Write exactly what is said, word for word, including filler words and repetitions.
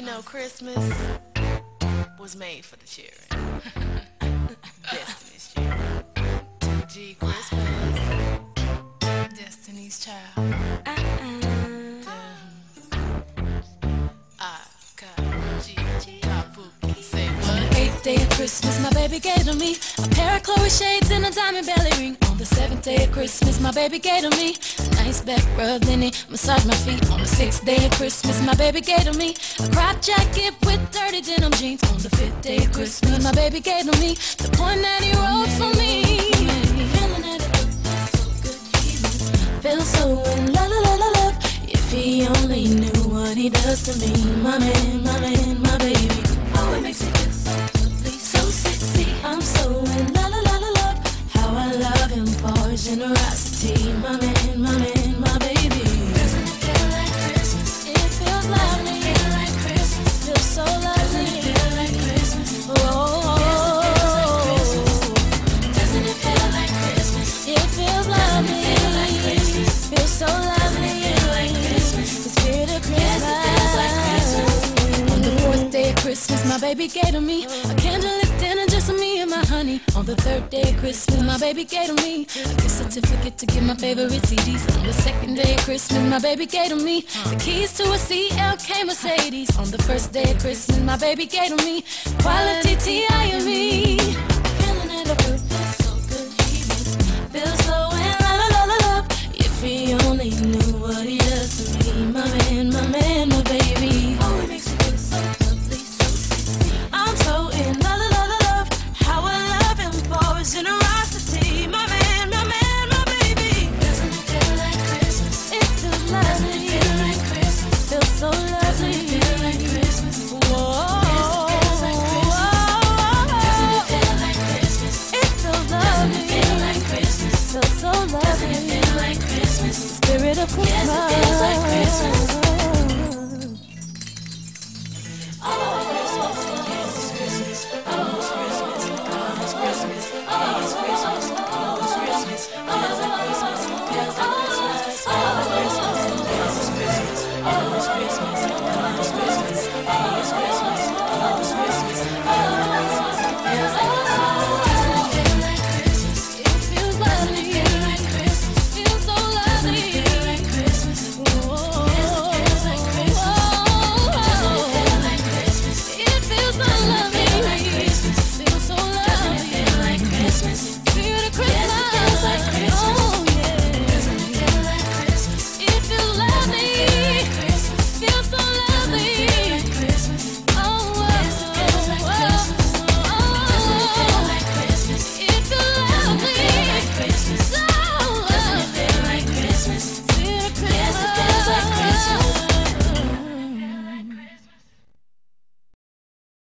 know, Christmas was made for the children. Destiny's children. G Christmas. Destiny's Child. Eighth day of Christmas, my baby gave to me a pair of Chloe shades and a diamond belly ring. On the seventh day of Christmas, my baby gave to me a nice back rub, then he massaged my feet. On the sixth day of Christmas, my baby gave to me a crop jacket with dirty denim jeans. On the fifth day of Christmas, my baby gave to me the poem that he wrote for me. Feeling that it feel so in love, love, love, love. If he only knew what he does to me, my man, my man, my baby. Oh, it makes me feel so lovely, so sexy. I'm so in love, love, love, love. How I love him for his generosity, my man, my man, my baby. Doesn't it feel like Christmas? It feels lovely. Doesn't it feel like Christmas? Feels so lovely. Doesn't it feel like Christmas? Oh, doesn't it feel like Christmas? It feels lovely. Doesn't it feel like Christmas? Feels so lovely. Doesn't it feel like Christmas? The spirit of Christmas. Yes, it feels like Christmas. Day of Christmas, my baby gave to me a candlelit dinner just for me and my honey. On the third day of Christmas, my baby gave to me a gift certificate to get my favorite C Ds. On the second day of Christmas, my baby gave to me the keys to a C L K Mercedes. On the first day of Christmas, my baby gave to me quality T I and me. Feeling at a birthday.